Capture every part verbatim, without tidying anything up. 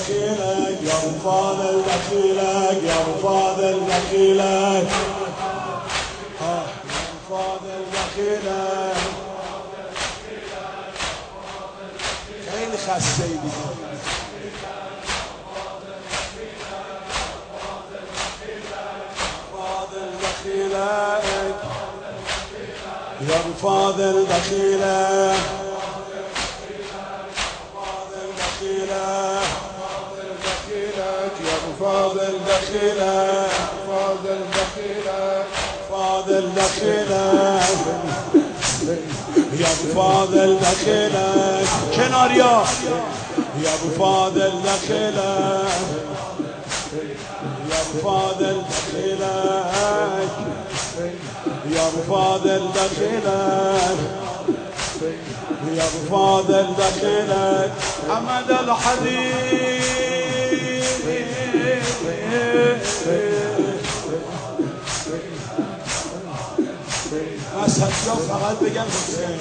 دخيلك يا ابو فاضل دخيلك يا ابو فاضل دخيلك ها يا ابو فاضل دخيلك خیلی خسته ای دیگه فاضل دخيلك يا ابو فاضل دخيلك يا ابو فاضل دخيلك فاضل دخيلك فاضل دخيلك يا ابو فاضل دخيلك كناريا يا ابو فاضل دخيلك يا ابو فاضل دخيلك يا ابو فاضل دخيلك يا ابو فاضل دخيلك حمد الحديد اسحاق فقط بگم حسین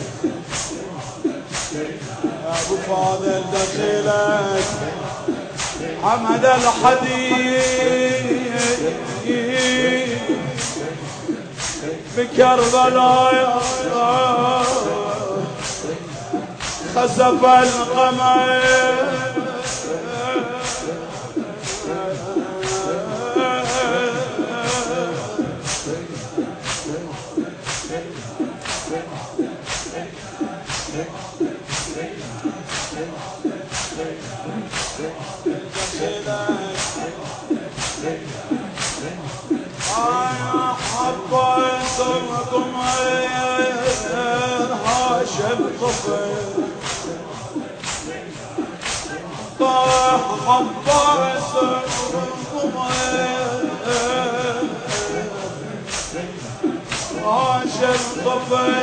ابو فاضل دخيلك حمد الحديد بكربلاء خسف القمر أنا حبيتكم هاشم طفل حبيتكم هاشم طفل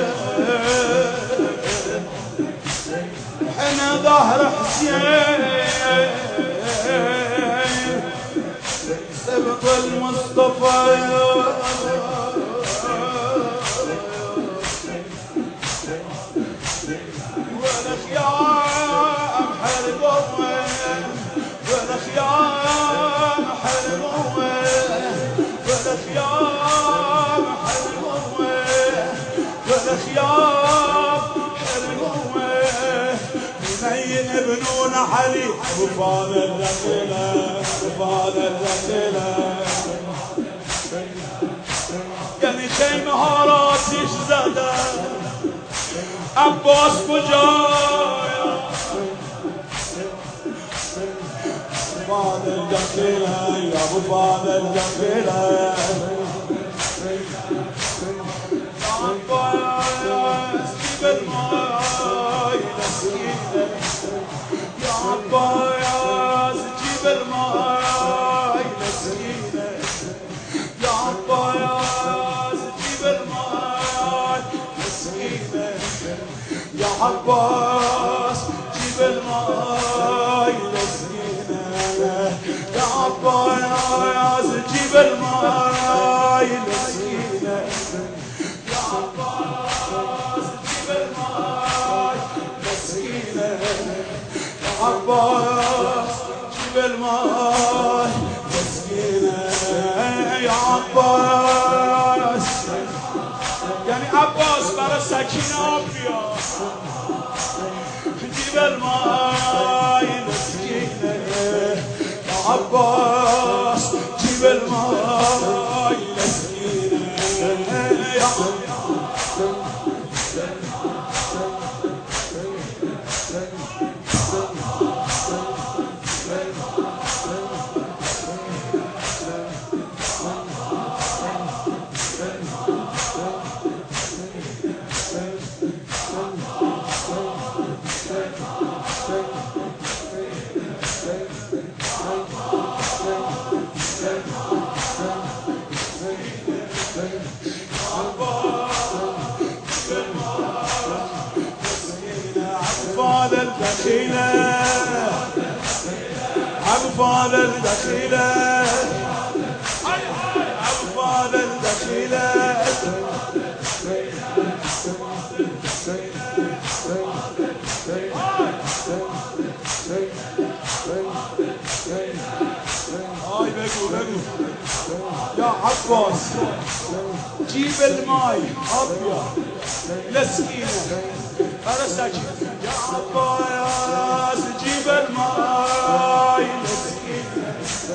حين ظهر حسين سبط المصطفى والخيام حرقوه والخيام حرقوه والخيام حرقوه والخيام حرقوه بنين ابنون علي ابو فاضل دخيلك فاضل دخيلك یعنی خیمه ها را آتیش زده عباس کجایا فاضل دخيلك یا ابو فاضل دخيلك عباس جيب الماء لسكينك يا عباس جيب الماء لسكينك يا عباس جيب الماء لسكينك يا عباس جيب الماء لسكينك يا عباس جيب الماء لسكينك يا عباس جيب الماء لسكينك يا عباس جيب الماء لسكينك يا عباس يعني عباس برا سكينة أبيا جيب الماء لسكينك يا عباس جيب الماء لسكينك يا فاضل دخيلك ابو فاضل دخيلك ابو فاضل دخيلك Hey, hey, hey. بگو بگو يا عباس جيب الماي ابيض لسكينه فرسك يا عباس جيب الماي لسكينه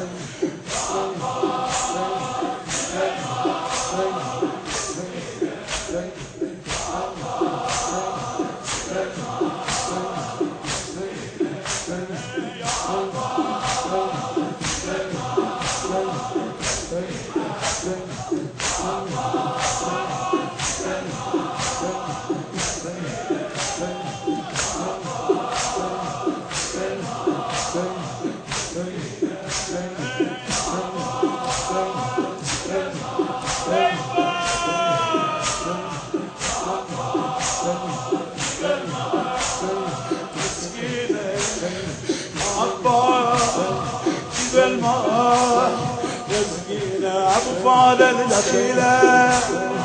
ابو فاضل دخيله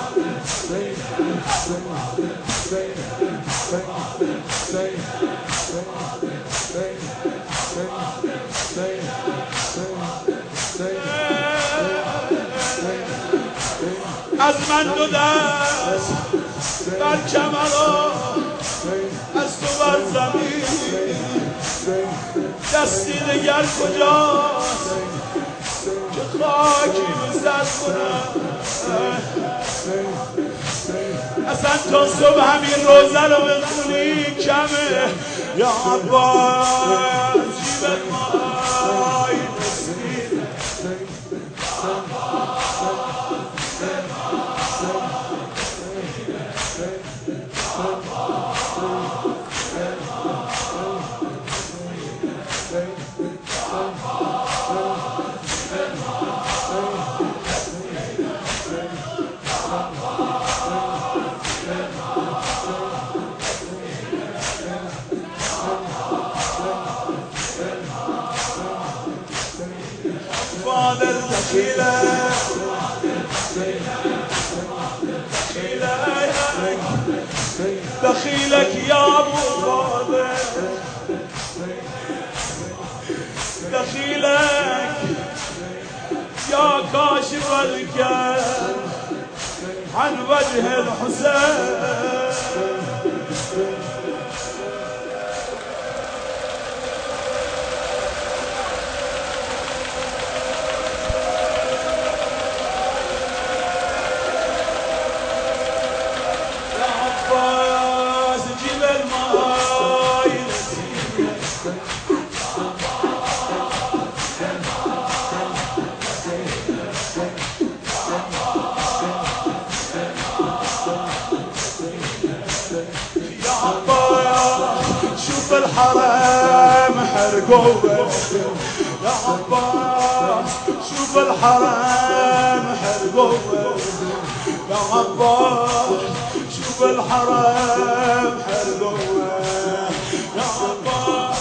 از من دو دست بر کمرا از تو بر زمین دستی دگر کجاست که خاکی بزد کنم اصلا تا صبح همین روزه رو بخونی کمه یا عباس جیب المای فاضل دخيله دخيلك يا ابو فاضل دخيلك يا كاشف الكرب عن وجه الحسين الحرم حرقوه يا عباس شوف الحرم حرقوه يا عباس شوف الحرم حرقوه يا عباس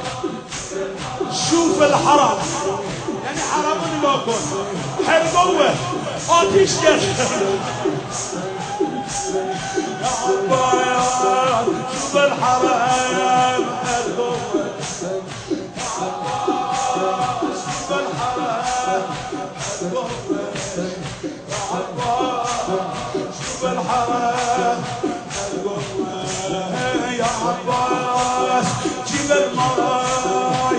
شوف الحرم يعني حرم نلاقون حرقوه آتش جل يا عباس شوف الحرم حرقوه شوف الحرم حرقوه يا عباس شوف الحرم حرقوه يا عباس جيب الماي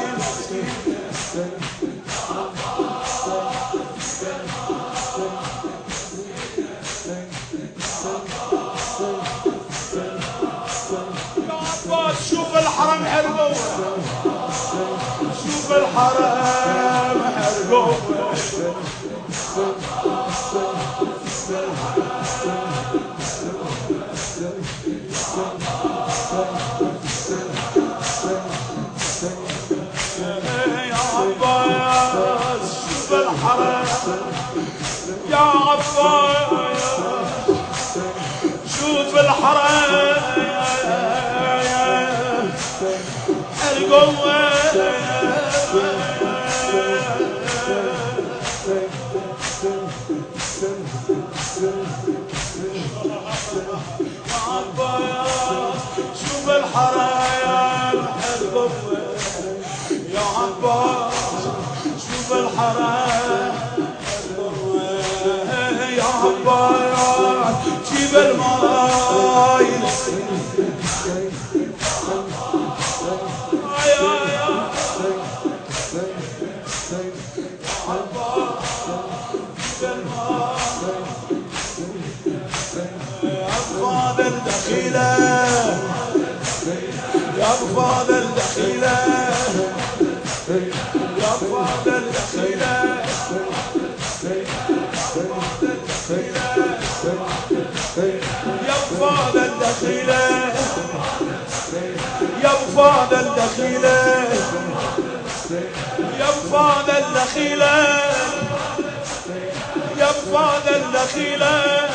شوف الحرم حرقوه شوف الحرم حرقوه يا عباس شوف الحرم يا عباس شوف الحرم حرقوه شوف الحرم حرقوه يا عباس شوف الحرم بفاضل الدخيلة يا بفاضل الدخيلة يا بفاضل الدخيلة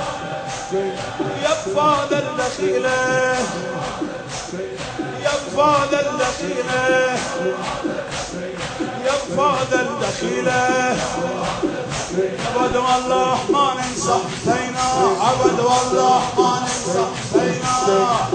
يا بفاضل الدخيلة يا بفاضل الدخيلة يا بفاضل الدخيلة عبد والله ما ننسى حسينا عبد والله ما ننسى حسينا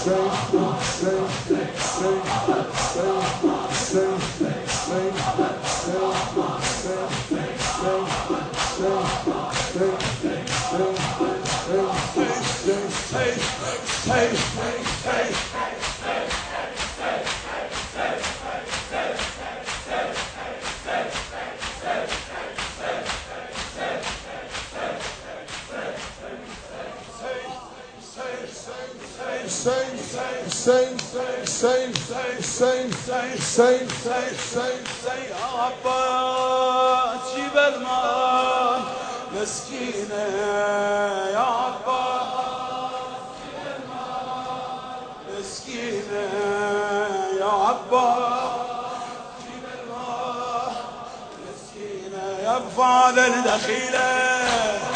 Same, same, same, same, same, same, same, same, same, same. عباس جيب الماء مسكينة يا عباس جيب الماء مسكينة يا عباس جيب الماء مسكينة يا بفاضل الدخيلة